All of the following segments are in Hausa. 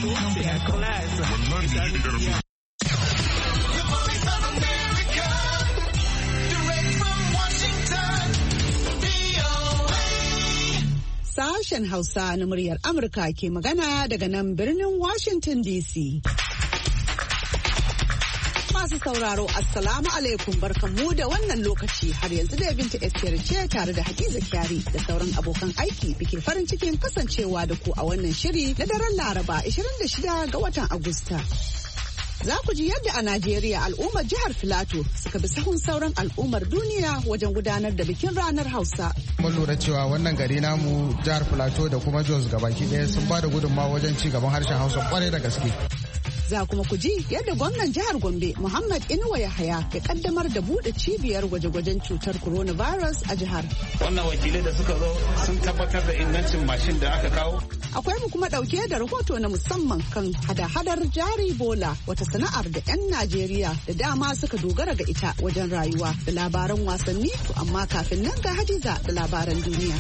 Sashen Hausa na muryar Amurka ke magana daga nan birnin Washington DC. Masu sauraro, Assalamu alaikum, barkanmu da wannan lokaci. Har yanzu da Binta Esther ce tare da Hadiza Kyari da sauran abokan aiki bike farin cikin kasancewa da ku a wannan shiri na daren Laraba 26 ga watan Agusta. Za ku ji yadda a Najeriya al'ummar jihar Filato suka bi sahun sauran al'ummar duniya wajen gudanar da bikin ranar Hausa. Mun lura cewa wannan gari namu jihar Filato da kuma Jos gabaki ɗaya sun ba da gudunmawa wajen ci gaban harshen Hausa kwarai da gaske. Za kuma ku ji yadda gwamnan jihar Gombe Muhammad Inuwa Yahaya ya kaddamar da buɗe cibiyar gwaje-gwajen cutar coronavirus a jihar. Wannan wakilai da suka zo sun tabbatar da ingancin mashin da aka kawo. Akwai mu kuma ɗauke da rahoto na musamman kan hada-hadar jari bola, wata sana'ar da 'yan Najeriya da dama suka dogara ga ita wajen rayuwa, da labaran wasanni, to amma kafin nan ga Hadiza da labaran duniya.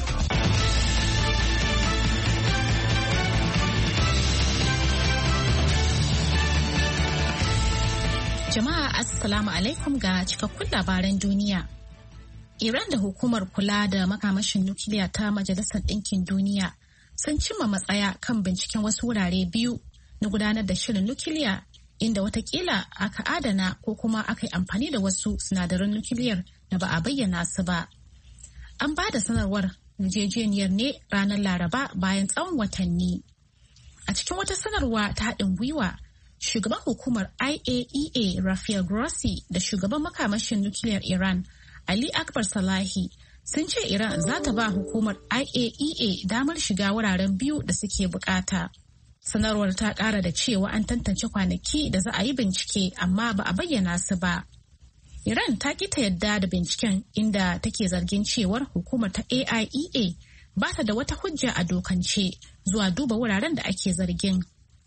Jama'a Assalamu alaikum ga cikakkun labaran duniya. Iran da hukumar kula da makamashin nukiliya ta Majalisar Ɗinkin Duniya sun cimma matsaya kan binciken wasu wurare biyu na gudanar da shirin nukiliya, inda watakila aka adana ko kuma aka yi amfani da wasu sinadaran nukiliyar da ba a bayyana su ba. An ba da sanarwar yarjejeniyar ne ranar Laraba bayan tsawon watanni. A cikin wata sanarwa ta haɗin gwiwa, shugaban hukumar IAEA Rafael Grossi da shugaban makamashin nukiliyar Iran Ali Akbar Salahi sun ce Iran za ta ba hukumar IAEA damar shiga wuraren biyu da suke bukata. Sanarwar ta kara da cewa an tantance kwanaki da za a yi bincike amma ba a bayyana su ba. Iran ta ki ta yadda da binciken, inda take zargin cewar hukumar ta IAEA ba ta da wata hujja a dokance zuwa duba wuraren da ake zargin.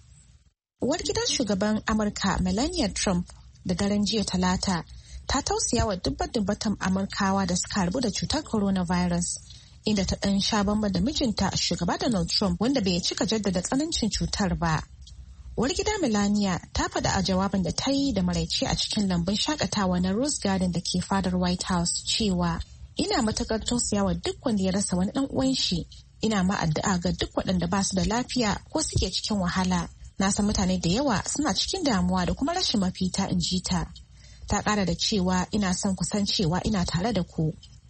Uwar gidan shugaban Amurka Melania Trump da daren jiya Talata ta tausaya wa dubbatan Amurkawa da suka harbu da cutar coronavirus, inda ta ɗan sha bamba da mijinta shugaba Donald Trump wanda bai cika jaddada tsanancin cutar ba. Uwar gida Melania ta faɗa a jawabin da ta yi da maraice a cikin lambun shakatawa na Rose Garden da ke fadar White House cewa ina matakar tausaya wa duk wanda ya rasa wani ɗan uwan shi, ina ma addu'a ga duk waɗanda ba su da lafiya ko suke cikin wahala. Na san mutane da yawa suna cikin damuwa da kuma rashin mafita, in ji ta. Ta ƙara da cewa ina son kusan cewa ina tare da ku.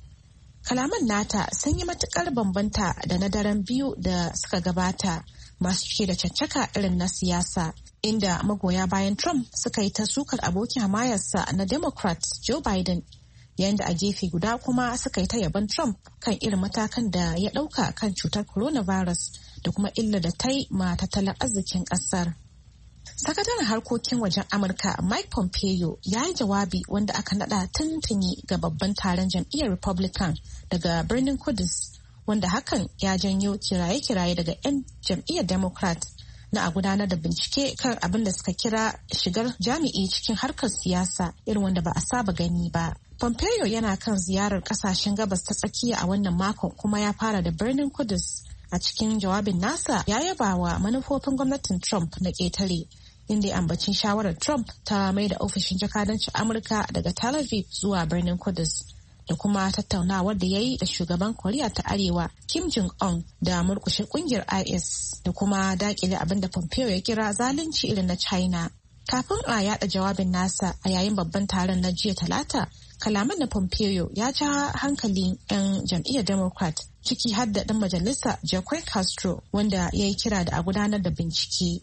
Kalaman nata sun yi matuƙar bambanta da na daren biyu da suka gabata, masu cike da caccaka irin na siyasa, inda magoya bayan Trump suka yi ta sukar abokin hamayarsa na Democrats Joe Biden, yayin da a gefe guda kuma suka yi ta yaban Trump kan irin matakan da ya ɗauka kan cutar coronavirus da kuma illa da ta yi ma tattalin arzikin ƙasar. Sakataren harkokin wajen Amurka Mike Pompeo ya yi jawabi wanda aka nada tuntuni ga babban taron jam'iyyar Republican daga birnin Kudus, wanda hakan ya janyo kiraye-kiraye daga 'yan jam'iyyar Democrat na a gudanar da bincike kan abin da suka kira shigar jami'i cikin harkar siyasa irin wanda ba a saba gani ba. Pompeo yana kan ziyarar kasashen gabas ta tsakiya a wannan makon kuma ya fara da birnin Kudus. A cikin jawabin nasa ya yaba wa manufofin gwamnatin Trump na ƙetare, inda ya ambaci shawarar Trump ta mai da ofishin jakadancin Amurka daga Tel Aviv zuwa birnin Kudus, da kuma tattaunawar da ya yi da shugaban Koriya ta Arewa Kim Jong-un da murkushe kungiyar IS da kuma dakile abin da Pompeo ya kira zalunci irin na China. Kafin a yada jawabin nasa a yayin babban taron na jiya Talata, kalaman na Pompeo ya ja hankalin 'yan jam'iyyar Democrat, ciki har da ɗan majalisa Jacques Castro, wanda ya yi kira da a gudanar da bincike.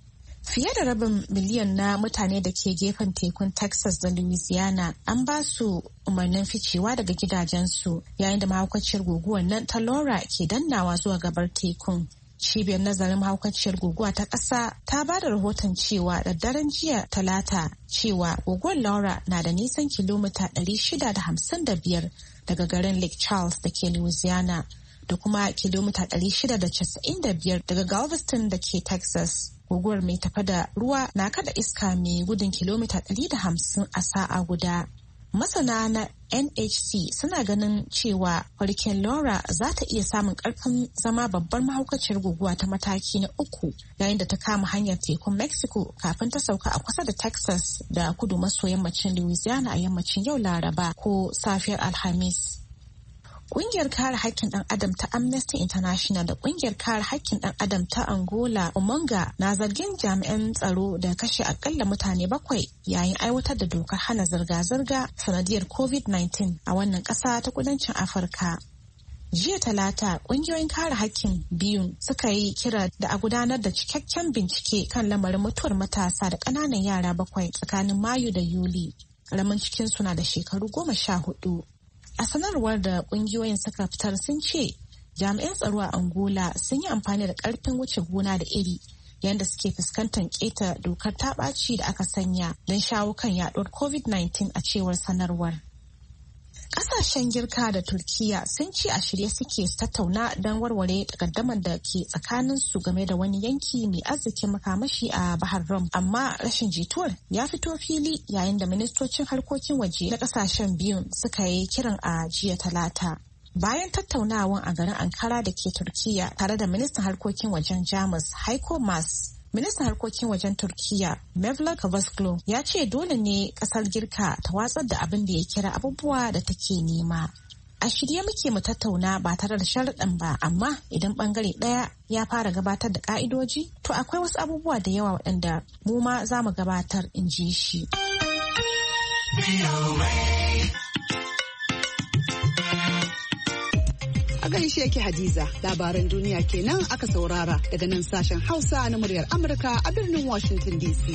Fiye da rabin miliyan na mutane da ke gefen tekun Texas da Louisiana an ba su umarnin ficewa daga gidajensu yayin da mahaukaciyar guguwar nan ta Laura ke dannawa zuwa gabar tekun. Cibiyar nazarin mahaukaciyar guguwa ta ƙasa ta ba da rahoton cewa da daren jiya Talata cewa guguwar Laura na da nisan kilomita 655 daga garin Lake Charles da ke Louisiana da kuma kilomita 695 daga Galveston da ke Texas. Guguwar mai tafa da ruwa na kada iska mai gudun kilomita 150 a sa'a guda. Masana na NHC suna ganin cewa Hurricane Laura za ta iya samun karfin zama babbar mahaukaciyar guguwa ta mataki na 3 yayin da ta kama hanyar tekun Mexico kafin ta sauka a kusa da Texas da kudu maso yammacin Louisiana a yammacin yau Laraba ko safiyar Alhamis. Ƙungiyar kare haƙƙin ɗan adam ta Amnesty International da ƙungiyar kare haƙƙin ɗan adam ta Angola Umonga na zargin jami'an tsaro da kashe akalla mutane 7 yayin aiwatar da dokar hana zirga-zirga sanadiyar COVID-19 a wannan ƙasa ta kudancin Afirka. Jiya Talata, ƙungiyoyin kare haƙƙin biyun suka yi kira da a gudanar da cikakken bincike kan lamarin mutuwar matasa da ƙananan yara 7 tsakanin Mayu da Yuli. Ƙaramin cikinsu na da shekaru 14. A sanarwar da kungiyoyin suka fitar sun ce jami'an tsaro a Angola sun yi amfani da karfin wuce gona da iri yadda suke fuskantar keta dokar ta ɓaci da aka sanya don shawo kan yaduwar COVID-19 a cewar sanarwar. Ƙasashen Girka da Turkiya sun ce a shirye suke tattauna don warware takaddamar da ke tsakanin su game da wani yanki mai arzikin makamashi a Bahar Rum, amma rashin jituwar ya fito fili yayin da ministocin harkokin waje na ƙasashen biyun suka yi kiran a jiya Talata. Bayan tattaunawan a garin Ankara da ke Turkiya tare da ministan harkokin wajen Jamus Heiko Maas, ministan harkokin wajen Turkiya Mevlut Cavusoglu ya ce dole ne kasar Girka ta watsar da abin da ya kira abubuwa da take nema. A shirye muke mu tattauna ba tare da sharaɗin ba, amma idan bangare ɗaya ya fara gabatar da ka'idoji to akwai wasu abubuwa da yawa waɗanda mu ma za mu gabatar, in ji shi. A gaishe ki Hadiza, labaran duniya kenan aka saurara daga nan sashen Hausa na muryar Amurka a birnin Washington DC.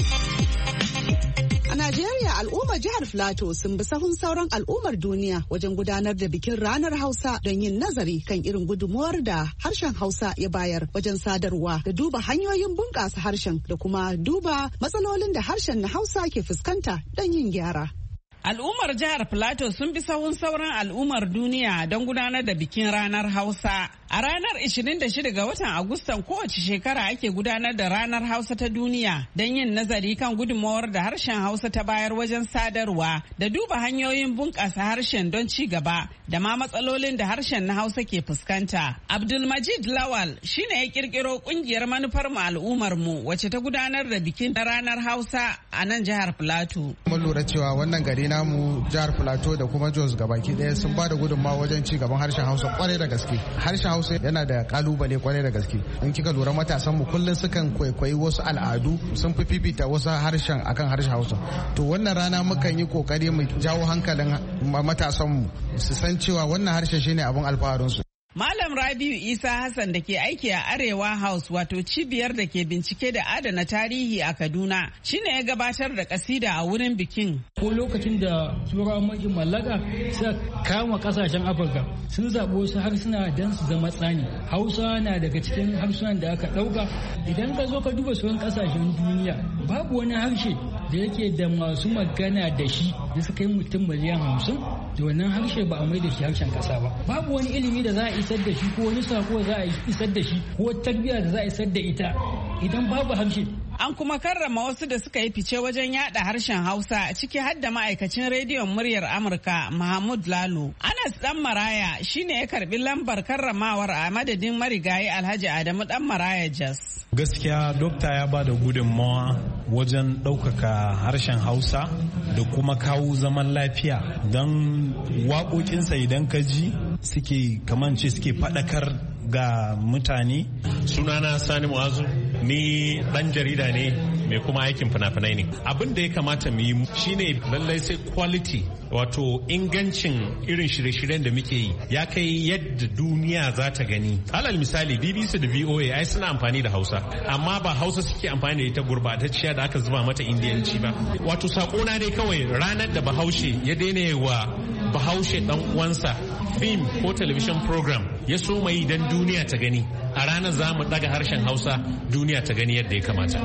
A Najeriya, al'ummar jihar Filato sun bi sahun sauran al'ummar duniya wajen gudanar da bikin ranar Hausa don yin nazari kan irin gudunmuwar da harshen Hausa ya bayar wajen sadarwa da duba hanyoyin bunƙasa harshen da kuma duba matsalolin da harshen na Hausa ke fuskanta don yin gyara. Al'ummar jihar Filato sun bi sahun sauran al'ummar duniya don gudanar da bikin ranar Hausa. A ranar 26 ga watan Agustan kowace shekara ake gudanar da ranar Hausa ta duniya don yin nazari kan gudunmawar da harshen Hausa ta bayar wajen sadarwa da duba hanyoyin bunƙasa harshen don ci gaba da ma matsalolin da harshen na Hausa ke fuskanta. Abdulmajid Lawal shine ya kirkiro kungiyar manufar mu al'ummar mu wacce ta gudanar da bikin ranar Hausa a nan jihar Filato. Mun lura cewa wannan gari namu jihar Filato da kuma Jos gabaki ɗaya sun ba da gudunmawa wajen ci gaban harshen Hausa kwarai da gaske. Harshen Hausa yana da kalubale kwarai da gaske. In kika lura matasan mu kullum sukan kwaikwayi wasu al'adu, sun fi fifita wasu harshen akan harshen Hausa. To wannan rana mukan yi kokari mu jawo hankalin matasan mu su san cewa wannan harshen shine abin alfaharin su. Malam Rabiu Isa Hassan da ke aiki a Arewa House, wato cibiyar da ke bincike da adana tarihi a Kaduna, shine ya gabatar da kasida a wurin bikin. Ko lokacin da turawan mulkin mallaka suka kama kasashen Afirka sun zaɓi wasu harsuna don su zama tsani. Hausa na daga cikin harsunan da aka ɗauka. Idan ka zo ka duba sauran kasashen duniya, babu wani harshe da yake da masu magana da shi da suka yi mutum miliyan 50, da wannan harshe ba a mai da shi harshen kasa ba. Babu wani ilimi da za a isar da shi ko wani sako za a isar da shi ko tarbiyya da za a isar da ita idan babu harshe. An kuma karrama wasu da suka yi fice wajen yada harshen Hausa, ciki har da ma'aikacin rediyon muryar Amurka Mahmud Lalo. Anas Dan Maraya shine ya karbi lambar karramawar a madadin marigayi Alhaji Adamu Dan Maraya Jos. Gaskiya dokta ya ba da gudunmawa wajen ɗaukaka harshen Hausa da kuma kawo zaman lafiya, don waƙoƙinsa idan ka ji suke kamance suke faɗakar ga mutane. Sunana Sani Mu'azu, ni ɗan jarida ne mai kuma aikin fina-finai ne. Abin da ya kamata mu yi shine lallai sai quality, wato ingancin irin shirye-shiryen da muke yi ya kai yadda duniya za ta gani. Alal misali BBC da VOA ai suna amfani da Hausa, amma ba Hausa suke amfani da ita gurbatacciya da aka zuba mata Indiyanci ba. Wato sakona dai kawai ranar da Bahaushe ya daina wa Bahaushe dan uwansa film ko television program ya so mai dan duniya ta gani, a ranar za mu daga harshen Hausa duniya ta gani yadda ya kamata.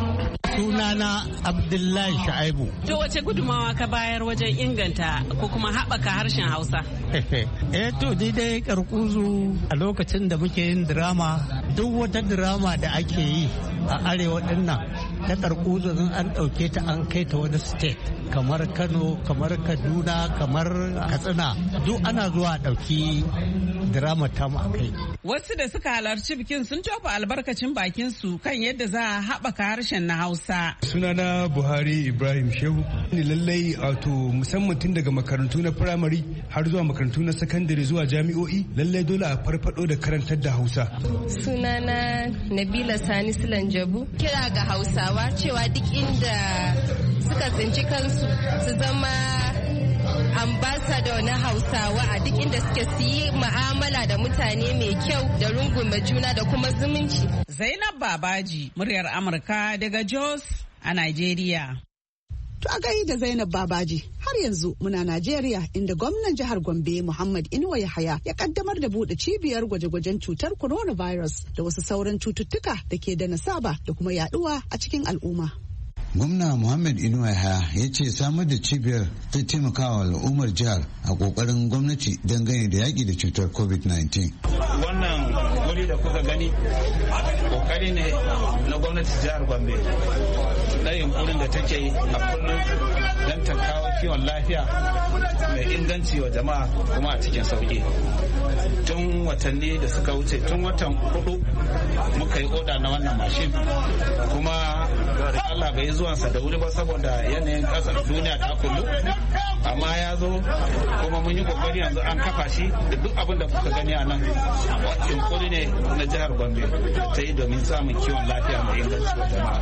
Sunana Abdullahi Shaibu. To wace gudumawa ka bayar wajen inganta ko kuma haɓaka harshen Hausa? To dai karkuzu a lokacin da muke yin drama, duk wata drama da ake yi a arewa dinnan ta karkuzo an ɗauke ta an kai ta wani state kamar Kano, kamar Kaduna, kamar Katsina, duk ana zuwa ɗauki drama tamu a kai. Wasu da suka halarci bikin sun tofa albarkacin bakin su kan yadda za a haɓaka harshen na Hausa. Sunana Buhari Ibrahim Shehu. Ni lallai wato musamman tun daga makarantu na firamare har zuwa makarantu na sakandare zuwa jami'o'i lallai dole a farfado da karantar da Hausa. Sunana Nabila Sani Silanjabu. Kira ga Hausawa cewa duk inda suka tsinci kansu su zama ambassador na Hausawa a duk inda suke su yi ma'amala da mutane mai kyau da rungume juna da kuma zumunci. Zainab Babaji, muryar Amurka daga Jos a Najeriya. To a gai da Zainab Babaji, har yanzu muna Najeriya inda gwamnan jihar Gombe Muhammad Inuwa Yahaya ya kaddamar da bude cibiyar gwaje-gwajen cutar coronavirus da wasu sauran cututtuka da ke da nasaba da kuma yaduwa a cikin al'umma. Gwamna Muhammad Inuwa Yahaya ya ce samar da cibiyar zai taimakawa al'ummar jihar a kokarin gwamnati dangane da yaki da cutar COVID-19. Wannan wuri da kuka gani kokari ne na gwamnati jihar Gombe na yunkurin da take yi a kullum don ta kawo kiwon lafiya mai inganci wa jama'a kuma a cikin sauki. Tun watanni da suka wuce tun watan 4 muka yi oda na wannan mashin kuma Allah bai zuwansa da wuri ba saboda yanayin kasar duniya ta kullu amma ya zo kuma mun yi kokari yanzu an kafa shi da duk abin da kuka gani a nan yunkuri ne na jihar Gombe ta yi domin samun kiwon lafiya mai inganci wa jama'a.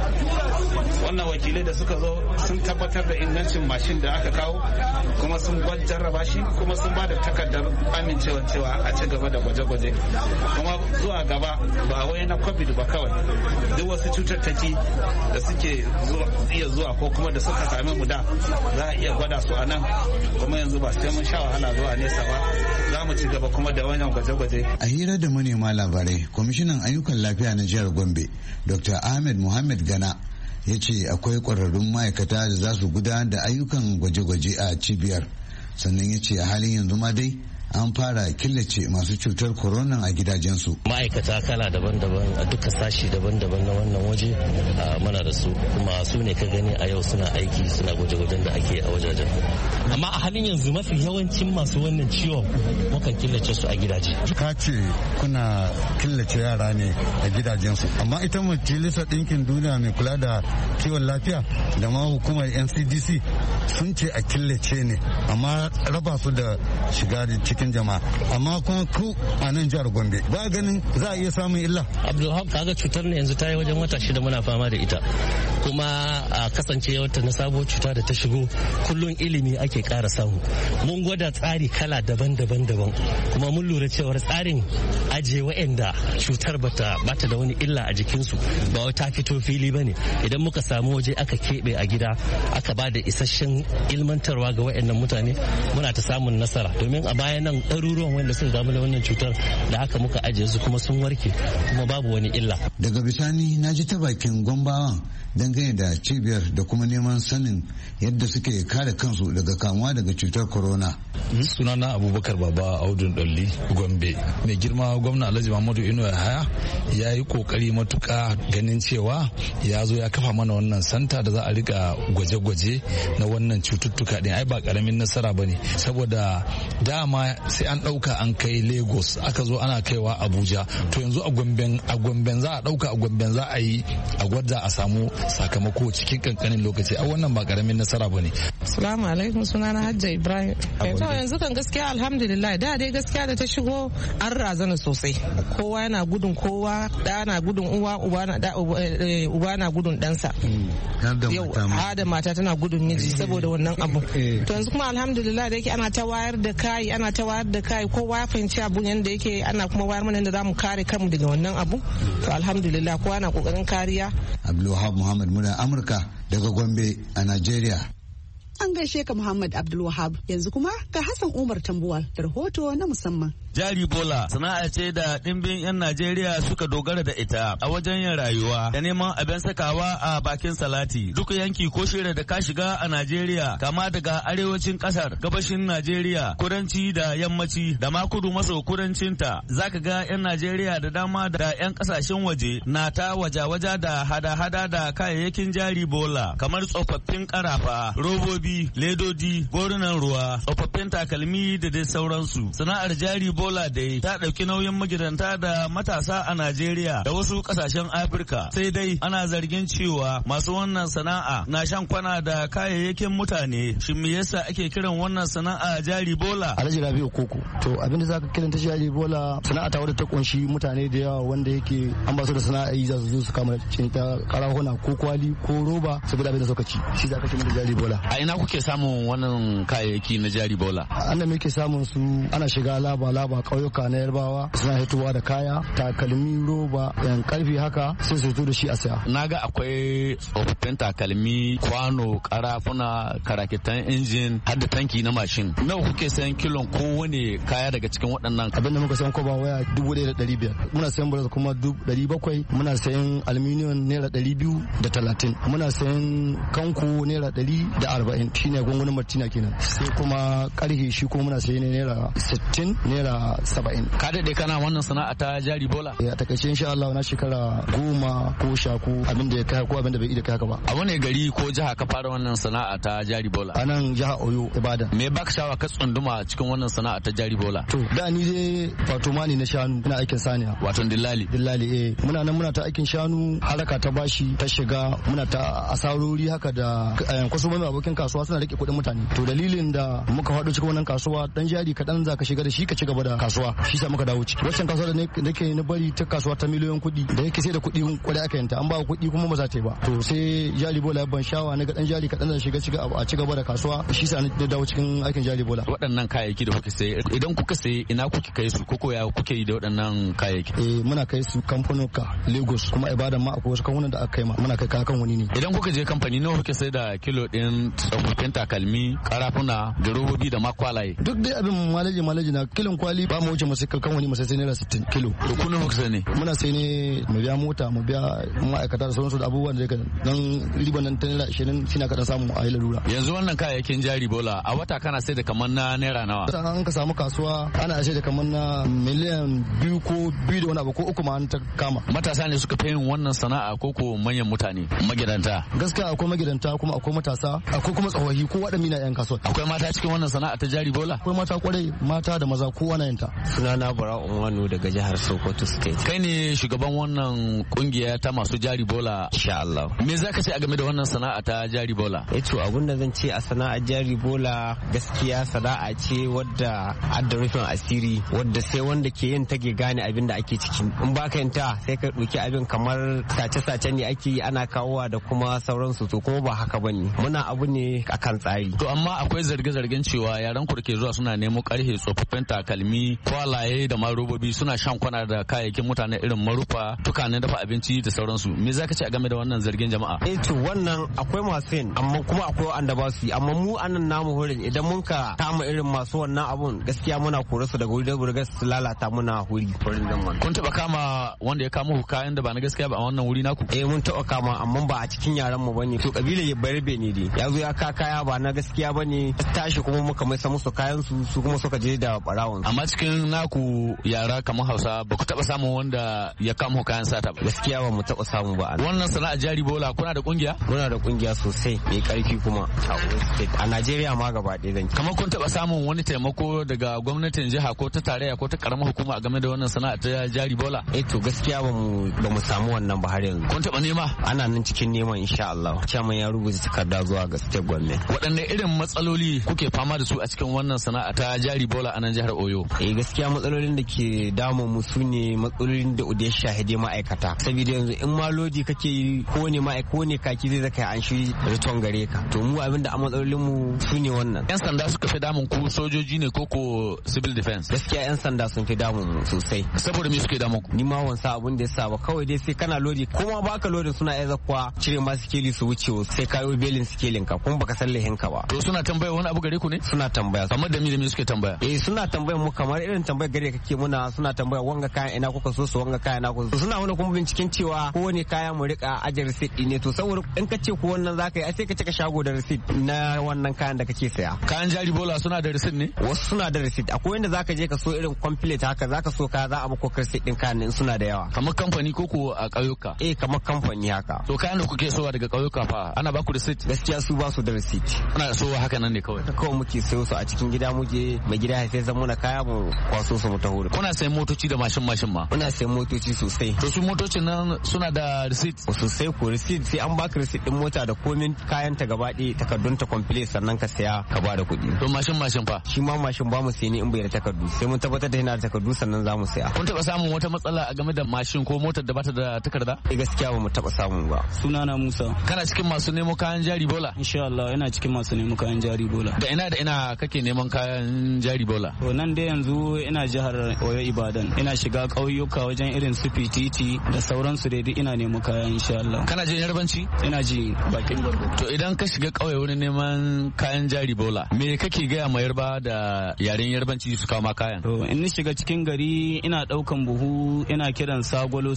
Wannan wakilai da suka zo sun tabbatar da ingancin mashin da aka kawo kuma sun jarraba shi kuma sun ba da takardar amincewa cewa a ci gaba da gwaje-gwaje kuma zuwa gaba ba wai na covid ba kawai duk wasu cututtuki da suke iya zuwa ko kuma da suka same mu da za a iya gwada su a nan kuma yanzu ba sai mun sha wahala zuwa nesa ba za mu ci gaba kuma da wannan gwaje-gwaje. A hira da manema labarai kwamishinan ayyukan lafiya na jihar Gombe Dr. Ahmed Muhammad Gana ya ce akwai ƙwararrun ma'aikata da za su gudanar da ayyukan gwaje-gwaje a cibiyar sannan ya ce a halin yanzu ma dai an fara killace masu cutar corona a gidajensu. Ma'aikata kala daban-daban a duka sashi daban-daban na wannan waje muna da su kuma su ne ka gani a yau suna aiki suna gwaje-gwajen da ake a wajajen. Amma a halin yanzu mafi yawancin masu wannan ciwon mukan killace su a gidaje. Ka ce kuna killace yara ne a gidajensu amma ita majalisar ɗinkin duniya mai kula da kiwon lafiya da ma hukumar NCDC sun ce a killace ne amma raba su da shiga cikin jama'a amma kuma ku a nan jihar Gombe ba ganin za a iya samun illa. Abdulhab kaga cutar ne yanzu ta yi wajen wata 6 muna fama da ita kuma a kasance wata na sabuwar cuta da ta shigo kullum ilimi ake ƙara samu. Mun gwada tsari kala daban-daban kuma mun lura cewar tsarin ajiye wa'anda cutar bata da wani illa a jikinsu ba wata fito fili bane idan muka samu waje aka keɓe a gida aka ba da isasshen ilmantarwa ga wa'annan mutane muna ta samun nasara domin a bayan nan ɗaruruwan wanda suka damu da wannan cutar da haka muka ajiye su kuma sun warke kuma babu wani illa. Daga bisani na ji ta bakin Gombawan dangane da cibiyar da kuma neman sanin yadda suke kare kansu daga kamuwa daga cutar corona. Sunana Abubakar Baba Audun Dolli Gombe. Mai girma gwamna Alhaji Muhammadu Inuwa Yahaya ya yi kokari matuka ganin cewa ya zo ya kafa mana wannan santa da za a rika gwaje-gwaje na wannan cututtuka din ai ba karamin nasara bane saboda dama sai an dauka an kai Lagos aka zo ana kaiwa Abuja to yanzu a Gomben za a dauka a Gomben za a yi a gwada a samu sakamako cikin kankanin lokaci a wannan ba karamin nasara bane. Assalamu alaikum sunana Hajja Ibrahim. To yanzu kan gaskiya alhamdulillah da dai gaskiya da ta shigo an razana sosai kowa yana gudun kowa da na gudun uwa uba na gudun ɗansa. Yau da mata tana gudun miji saboda wannan abu. To yanzu kuma alhamdulillah da yake ana ta wayar da kai kowa ya fahimci abun yanda yake ana kuma wayar mana yadda zamu kare kanmu daga wannan abu. To alhamdulillah kowa na kokarin kariya. Abdulwahab Muhammad muna Amurka daga Gombe a Najeriya. An gaishe ka Muhammad Abdulwahab. Yanzu kuma ga Hassan Umar Tambuwal da rahoto na musamman. Jari bola sana'a ce da ɗimbin 'yan Najeriya suka dogara da ita a wajen yin rayuwa da neman abin sakawa a bakin salati. Duk yanki ko shirya da ka shiga a Najeriya, kama daga arewacin ƙasar, gabashin Najeriya, kudanci da yammaci da ma kudu maso kudancinta, zaka ga 'yan Najeriya da dama da 'yan ƙasashen waje na ta waja-waja da hada-hada da kayayyakin jari bola kamar tsofaffin ƙarafa, robobi, ledodi, gorunan ruwa, tsofaffin takalmi da dai sauransu. Sana'ar jari bola dai ta ɗauki nauyin magidanta da matasa a Najeriya da wasu ƙasashen Afirka. Sai dai ana zargin cewa masu wannan sana'a na shan kwana da kayayyakin mutane. Shin me yasa ake kiran wannan sana'a jari bola? Alhaji Rabi'u Koko. To abinda zaka kiranta jari bola sana'a ta wadda ta kunshi mutane da yawa wanda yake an ba su da sana'a yi za su zo su kama cinta karahuna ko kwali ko roba saboda abin da suka ci. Shi zaka ce da jari bola. A ina kuke samun wannan kayayyaki na jari bola? An da muke samun su ana shiga laba ƙauyuka na Yarbawa suna hitowa da kaya takalmi roba yan karfi haka sai su fito da shi a saya. Naga akwai tsofaffin takalmi kwano karafuna karakitan injin har da tanki na mashin. Nawa kuke sayan kilon kowane kaya daga cikin waɗannan? Abin da muka sayan kwaba waya 1,500 muna sayan bura kuma 700 muna sayan aluminium naira 230 muna sayan kanko naira 140 shine gungunin martina kenan sai kuma karhe shi ko muna sayan naira 60 naira 70. Ka daɗe kana wannan sana'a ta jari bola? A takaice insha Allah na shekara 10 ko shaku abin da ya kai ko abin da bai da kai haka ba. A wani gari ko jiha ka fara wannan sana'a ta jari bola? A nan jiha Oyo Ibadan. Me baka shawa ka tsunduma cikin wannan sana'a ta jari bola? To da ni dai fatoma ne na shanu ina aikin saniya. Wato dillali? Dillali muna nan muna ta aikin shanu haraka ta bashi ta shiga muna ta asarori haka da kwaso mai abokin kasuwa suna rike kuɗin mutane. To dalilin da muka faɗo cikin wannan kasuwa dan jari kaɗan za ka shiga da shi ka ci gaba da kasuwa shi sa muka dawo ciki. Wancan kasuwa da nake na bari ta kasuwa ta miliyoyin kuɗi da yake sai da kuɗi kwarai aka yanta an ba kuɗi kuma ba za ta yi ba. To sai jari bola ban shawa na ga dan jari kaɗan da shiga a ci gaba da kasuwa shi sa na dawo cikin aikin jari bola. Waɗannan kayayyaki da kuka sayi idan kuka sayi ina kuke kai su koko ya kuke yi da waɗannan kayayyaki? Muna kai su kamfanoka Lagos kuma Ibadan ma akwai wasu kamfanin da aka kai ma muna kai kan wani ne. Idan kuka je kamfani nawa kuke sai da kilo ɗin tsofaffin takalmi karafuna da robobi da makwalaye? Duk dai abin malaji na kilon kwali ba mu wuce masu kan wani masai sai naira 60 kilo. To kuna kuka sai ne? Muna sai ne mu biya mota mu biya ma'aikata da sauransu da abubuwan da yake dan riban nan ta naira 20 shine ka dan samu a yi lalura. Yanzu wannan kayayyakin jari bola a wata kana sai da kamar na naira nawa? An ka samu kasuwa ana sai da kamar na miliyan 2 ko 2 da wani abu ko 3 ma an ta kama. Matasa ne suka fi yin wannan sana'a ko ko manyan mutane magidanta? Gaskiya akwai magidanta kuma akwai matasa akwai kuma tsohahi ko waɗanne na yan kasuwa. Akwai mata cikin wannan sana'a ta jari bola? Akwai mata kwarai mata da maza kowa na yanta. Sunana Bara'un Wano daga jihar Sokoto State. Kai ne shugaban wannan kungiya ta masu jari bola? Insha Allah. Me zaka ce a game da wannan sana'a ta jari bola? To abun da zan ce a sana'ar jari bola gaskiya sana'a ce wadda adda rufin asiri wadda sai wanda ke yin take gane abin da ake ciki. In baka yin ta sai ka ɗauki abin kamar sace-sace ne ake yi ana kawowa da kuma sauransu to kuma ba haka bane. Muna abu ne akan tsari. To amma akwai zarge-zargen cewa yaran ku da ke zuwa suna nemo karhe tsofaffin takalmi kwalaye da ma robobi suna shan kwana da kayayyakin mutane irin marufa tukanen dafa abinci da sauransu. Me zaka ce a game da wannan zargin jama'a? To wannan akwai masu yin amma kuma akwai wanda ba su yi amma mu anan namu hurin idan mun ka kama irin masu wannan abun gaskiya muna kore su daga wuri da su lalata muna hurin nan. Kun taba kama wanda ya kama kayan da ba na gaskiya ba a wannan wuri naku? Mun taba kama amma ba a cikin yaran mu bane. To kabila ya barbe ne dai. Ya zo ya ka kaya ba na gaskiya bane tashi kuma muka mai sa musu kayan su kuma suka je da barawon. Amma cikin naku yara kamar Hausa ba ku taba samun wanda ya kama kayan sata ba? Gaskiya ba mu taba samu ba. Wannan sana'a jari bola kuna da kungiya? Muna da kungiya sosai mai karfi kuma a Najeriya ma gaba ɗaya zan. Kamar kun taba samun wani taimako daga gwamnatin jiha ko ta tarayya ko ta karamar hukuma a game da wannan sana'a ta jari bola? To gaskiya ba mu samu wannan ba har yanzu. Kun taba nema? Ana nan cikin neman insha Allah. Chairman ya rubuta takarda zuwa ga state government. Waɗanne irin matsaloli kuke fama da su a cikin wannan sana'a ta jari bola a nan jihar Oyo? Gaskiya matsalolin da ke damun mu su ne matsalolin da ya shahide ma'aikata. Saboda yanzu in ma lodi kake yi ko ne kaki zai zaka an shi return gare ka. To mu abin da a matsalolin mu su ne wannan. Yan sanda suka fi damun ku sojoji ne ko civil defense? Gaskiya yan sanda sun fi damun mu sosai. Saboda me suke damun ku? Ni ma wansa abun da ya sa ba kawai dai sai kana lodi kuma baka lodin suna iya zakwa cire ma sikeli su wuce sai kayo belin sikelin ka kuma baka san lehinka ba. To suna tambaya wani abu gare ku ne? Suna tambaya. Kamar da me suke tambaya? Suna tambayar mu kamar irin tambayar gare kake muna, suna tambaya wanga kayan ina kuka so su, wanga kayan ina kuka so. Suna wani kuma binciken cewa kowane kaya mu rika aje receipt ne, to saboda in ka ce ko wannan zaka yi sai ka cika shago da receipt na wannan kayan da kake saya. Kayan jari bola suna da receipt ne? Wasu suna da receipt. Akwai wanda zaka je ka so irin complete haka, zaka so kaya za a maka receipt din kayan in suna da yawa. Kamar kamfani ko ko a ƙauyuka? Kamar kamfani haka. To kayan da kuke sowa daga ƙauyuka fa ana ba ku receipt? Gaskiya su ba su da receipt. Ana sowa haka nan ne kawai? Kawai muke sayo su a cikin gida, muke mai gida sai zan muna kaya mu kwaso su mu taho. Kuna sayan motoci da mashin ma? Muna sayan motoci sosai. To su motocin nan suna da receipt? Sosai ko receipt, sai an baka receipt din mota da komin kayan ta gaba ɗaya, takardun ta complete sannan ka saya ka bada kuɗi. To mashin fa? Shi ma mashin ba mu sayi ne in bai da takardu, sai mun tabbatar da yana da takardu sannan za mu saya. Kun taɓa samun wata matsala a game da mashin ko motar da bata da takarda? Gaskiya ba mu taɓa samun ba. Sunana Musa. Kana cikin masu nemo kayan jari bola? Insha Allah ina cikin masu nemo kayan jari bola. Da ina kake neman kayan jari bola? To nan dai yanzu ina jihar Oyo Ibadan. Ina shiga ƙauyuka wajen irin su Fititi da sauransu dai ina nemo kayan insha Allah. Kana jin Yarbanci? Ina ji bakin gwargwado. To idan ka shiga ƙauye wurin neman kayan jari bola, me kake gaya ma Yarba da yaren Yarbanci su kawo ma kayan? To in ni shiga cikin gari ina ɗaukan buhu, ina kiran sagwalo,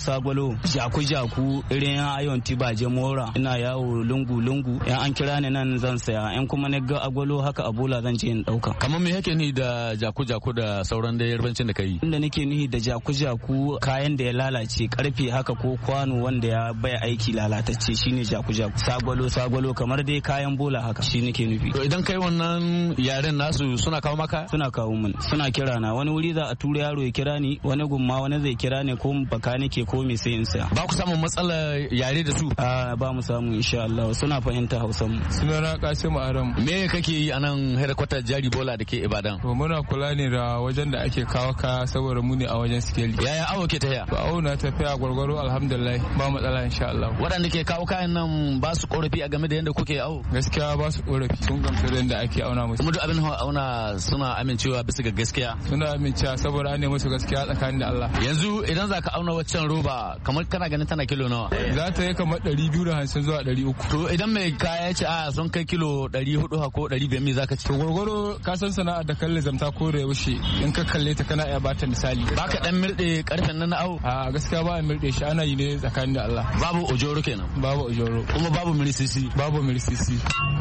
jaku irin ayon tibaje mora, ina yawo lungu yan an kira ni nan zan saya, yan kuma na ga agwalo haka a bola zan je in ɗauka. Kamar me yake ni da jaku da sauran da Yarbancin da kai? Inda nake nihi da jaku kayan da ya lalace, karfe haka ko kwano wanda ya bai aiki lalatacce shine jaku. Sagwalo kamar dai kayan bola haka shi nake nufi. To idan kai wannan yaren nasu suna kawo maka? Suna kawo min, suna kira na, wani wuri za a tura yaro ya kira ni, wani gumma wani zai kira ni ko baka nake ko me sai in saya. Ba ku samun matsalar yare da su? Ba mu samu insha Allah, suna fahimta Hausan mu. Sunana Kasimu Aram. Me kake yi a nan headquarter jari bola da ke Ibadan? To muna kula ne da wajen da ake kawo kaya saboda mu ne a wajen sikeli. Yaya awo ke tafiya? To awo na tafiya gwargwaro alhamdulillah, ba matsala insha Allah. Waɗanda ke kawo kayan nan ba su korafi a game da yadda kuke awo? Gaskiya ba su korafi, sun gamsu da yadda ake auna musu. Kuma duk abin auna suna amincewa bisa ga gaskiya? Suna amincewa saboda an nemi su gaskiya tsakanin da Allah. Yanzu idan za ka auna waccan roba kamar kana ganin tana kilo nawa? Za ta yi kamar 250 zuwa 300. To idan mai kaya ya ce sun kai kilo 400 ko 500 me za ka ci? To gwargwaro ka san sana'ar da kalle zamta ko da yaushe in ka kalle ta kana iya bata misali. Ba ka dan mirɗe karfen nan na awo? A gaskiya ba a mirɗe shi, ana yi ne tsakanin da Allah. Babu ojoro kenan? Babu ojoro. Kuma babu mirisisi? Babu mirisisi.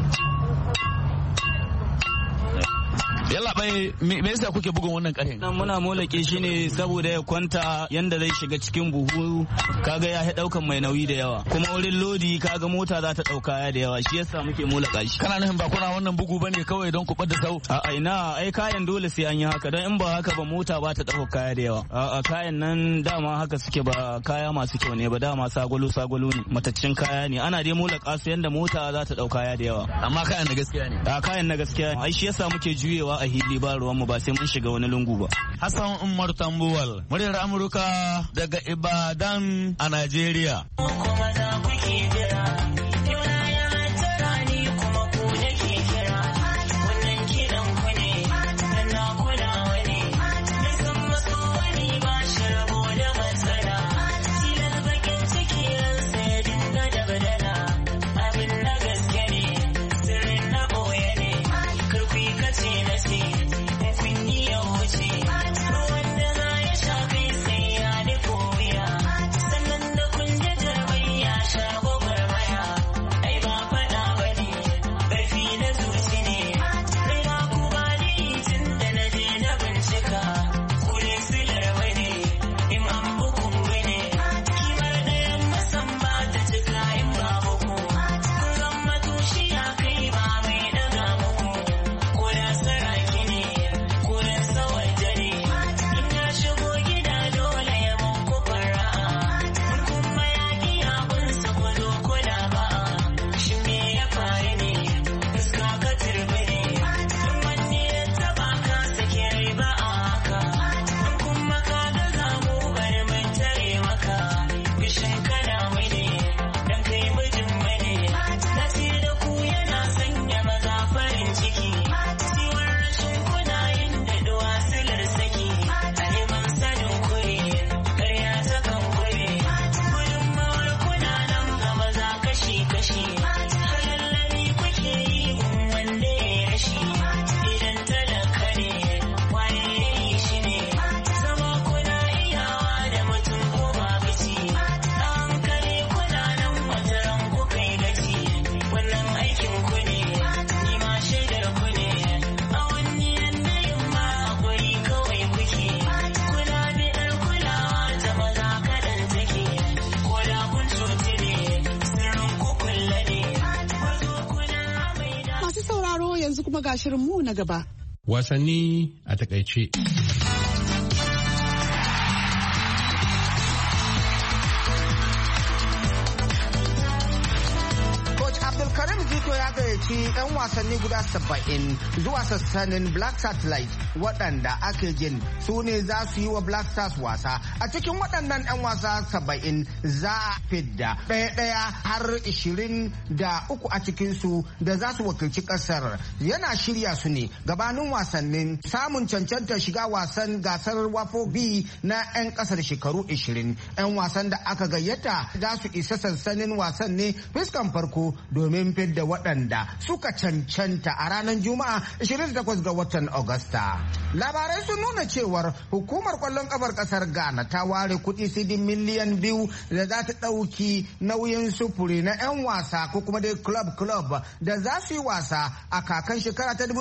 Yalla bai me yasa kuke bugun wannan ƙarhen? Nan muna molake shi ne saboda ya kwanta yanda zai shiga cikin buhu, kaga ya daukan mai nauyi da yawa, kuma wurin lodi kaga mota za ta dauka ya da yawa, shi yasa muke molaka shi. Kana nufin ba kuna wannan bugu bane kawai don ku bada sau? A'a ina kayan dole sai an yi haka, don in ba haka ba mota ba ta dauka kaya da yawa. A'a kayan nan dama haka suke, ba kaya masu kyau ne ba, dama sagwalo ne, mataccin kaya ne, ana dai molaka su yanda mota za ta dauka kaya da yawa. Amma kayan na gaskiya ne? A kayan na gaskiya ne, ai shi yasa muke juyewa a hili ba ruwanmu, ba sai mun shiga wani lungu ba. Hassan Umar Tambuwal, muryar Amurka daga Ibadan a Najeriya. kuma ga shirin mu na gaba. Wasanni a takaice. Abdulkarim Jito ya gayyaci 'yan wasanni guda 70 zuwa sassanin Black Satellite waɗanda ake jin su ne za su yi wa Black Stars wasa. A cikin waɗannan 'yan wasa 70 za a fidda ɗaya har 23 a cikinsu da za su wakilci ƙasar. Yana shirya su ne gabanin wasannin samun cancantar shiga wasan gasar Wafo B na 'yan ƙasar shekaru 20. 'Yan wasan da aka gayyata za su isa sansanin wasan ne fiskan farko domin fidda waɗanda suka cancanta a ranar Juma'a 28 ga watan Agusta. Labarai sun nuna cewar hukumar kwallon kafar kasar Ghana ta ware kuɗi sidin miliyan 2 da za ta ɗauki nauyin sufuri na 'yan wasa ko kuma dai club da za su yi wasa a kakan shekara ta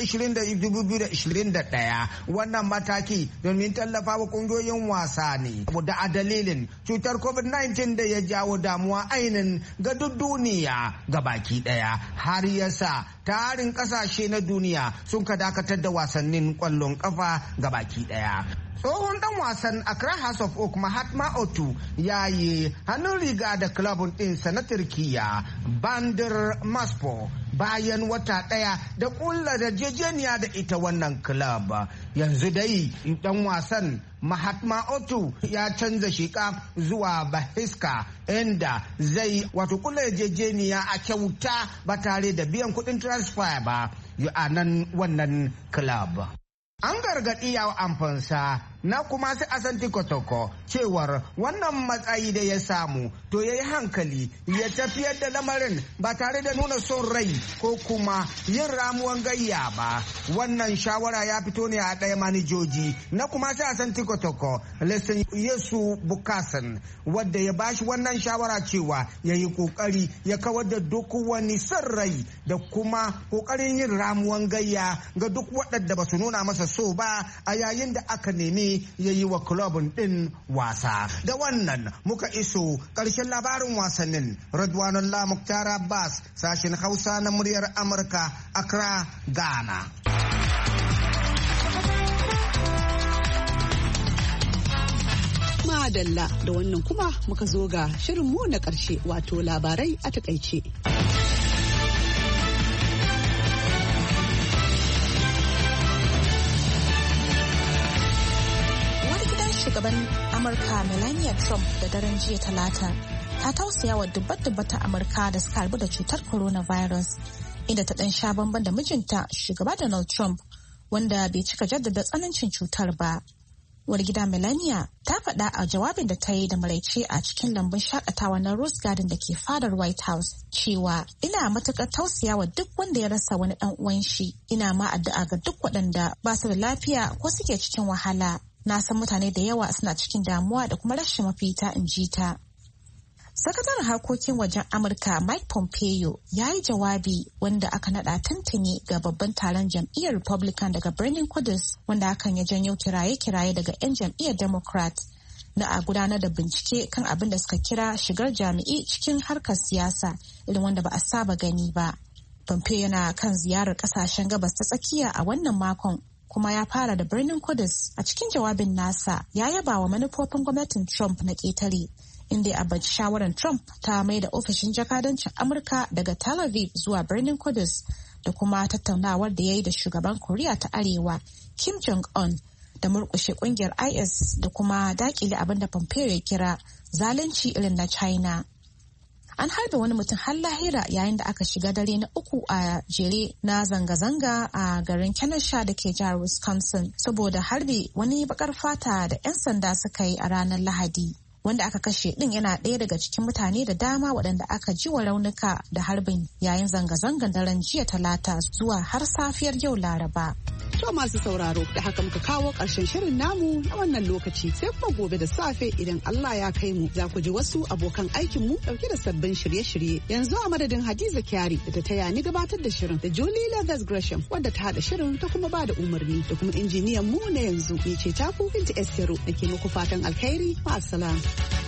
2020-2021. Wannan mataki domin tallafa wa ƙungiyoyin wasa ne da a dalilin cutar COVID-19 da ya jawo damuwa ainin ga duk duniya baki daya har yasa tarin kasashe na duniya sun ka dakatar da wasannin kwallon kafa baki daya. Tsohon dan wasan Accra House of Oak Mahatma Otu ya yi hannun riga da klabun ɗinsa na Turkiya Bandar Maspo bayan wata ɗaya da ƙulla da jejeniya da ita wannan club. Yanzu dai dan wasan Mahatma Otu ya canza sheka zuwa Bahiska inda zai wato kula yarjejeniya a kyauta ba tare da biyan kuɗin transfer ba a nan wannan club. An gargaɗi yawa amfansa na kuma sai Asante Kotoko cewar wannan matsayi da ya samu to ya yi hankali ya tafiyar da lamarin ba tare da nuna son rai ko kuma yin ramuwan gayya ba. Wannan shawara ya fito ne a ɗaya manijoji na kuma sai Asante Kotoko Lesson Yesu Bukasan wadda ya bashi wannan shawara cewa ya yi kokari ya kawar da duk wani son rai da kuma kokarin yin ramuwan gayya ga duk waɗanda ba su nuna masa so ba a yayin da aka nemi ya yi wa kulobin ɗin wasa. Da wannan muka iso ƙarshen labarin wasannin. Radwanullah Muktar Abbas, sashen Hausa na muryar Amurka, Accra, Ghana. Madalla da wannan kuma muka zo ga shirinmu na ƙarshe wato labarai a takaice. Shugaban Amurka Melania Trump da daren jiya Talata ta tausaya wa dubbat-dubbata Amurka da suka harbu da cutar coronavirus, inda ta dan sha bamban da mijinta shugaba Donald Trump wanda bai cika jaddada tsanancin cutar ba. Uwargida Melania ta faɗa a jawabin da ta yi da maraice a cikin lambun shakatawa na Rose Garden da ke fadar White House cewa ina matuƙar tausaya wa duk wanda ya rasa wani ɗan uwan shi, ina ma addu'a ga duk waɗanda ba su da lafiya ko suke cikin wahala. Na san mutane da yawa suna cikin damuwa da kuma rashin mafita, in ji ta. Sakataren harkokin wajen Amurka Mike Pompeo ya yi jawabi wanda aka nada tuntuni ga babban taron jam'iyyar Republican daga birnin Kudus, wanda hakan ya janyo kiraye-kiraye daga 'yan jam'iyyar Democrat na a gudanar da bincike kan abin da suka kira shigar jami'i cikin harkar siyasa irin wanda ba a saba gani ba. Pompeo yana kan ziyarar kasashen gabas ta tsakiya a wannan makon, kuma ya fara da birnin Kudus. A cikin jawabin nasa ya yaba wa manufofin gwamnatin Trump na ƙetare, inda ya abaci shawarar Trump ta mai da ofishin jakadancin Amurka daga Tel Aviv zuwa birnin Kudus da kuma tattaunawar da ya yi da shugaban Koriya ta Arewa Kim Jong-un da murƙushe ƙungiyar IS da kuma daƙile abin da Pompeo ya kira zalunci irin na China. An harbe wani mutum har lahira yayin da aka shiga dare na uku a jere na zanga-zanga a garin Kenosha da ke jihar Wisconsin saboda harbe wani bakar fata da 'yan sanda suka yi a ranar Lahadi. Wanda aka kashe din yana ɗaya daga cikin mutane da dama waɗanda aka ji wa raunuka da harbin yayin zanga-zangar daren jiya Talata zuwa har safiyar yau Laraba. To masu sauraro, da haka muka kawo ƙarshen shirin namu na wannan lokaci, sai kuma gobe da safe idan Allah ya kai mu za ku ji wasu abokan aikin mu ɗauke da sabbin shirye-shirye. Yanzu a madadin Hadiza Kyari da ta taya ni gabatar da shirin da Julie Leathers Gresham wadda ta haɗa shirin ta kuma ba da umarni da kuma injiniyan mu na yanzu, ni ce taku Binta Estero da ke muku fatan alkhairi. Ma'assalam.